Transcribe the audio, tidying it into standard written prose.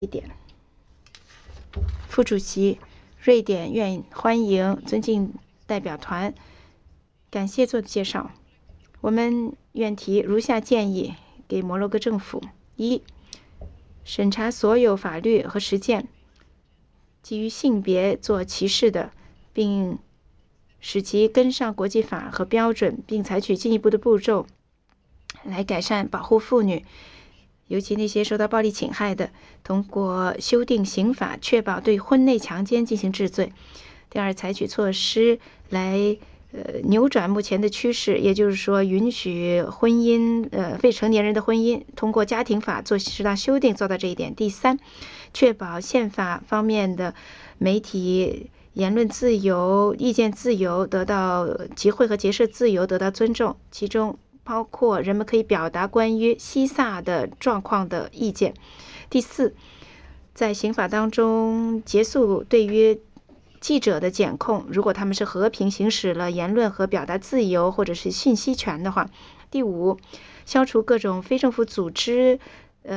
一点。副主席，瑞典愿欢迎尊敬代表团，感谢做的介绍。我们愿提如下建议给摩洛哥政府：一、审查所有法律和实践基于性别做歧视的，并使其跟上国际法和标准，并采取进一步的步骤来改善保护妇女，尤其那些受到暴力侵害的，通过修订刑法，确保对婚内强奸进行治罪。第二，采取措施来扭转目前的趋势，也就是说，允许婚姻未成年人的婚姻通过家庭法做适当修订，做到这一点。第三，确保宪法方面的媒体言论自由、意见自由得到集会和结社自由得到尊重，其中包括人们可以表达关于西萨的状况的意见。第四，在刑法当中结束对于记者的检控，如果他们是和平行使了言论和表达自由或者是信息权的话。第五，消除各种非政府组织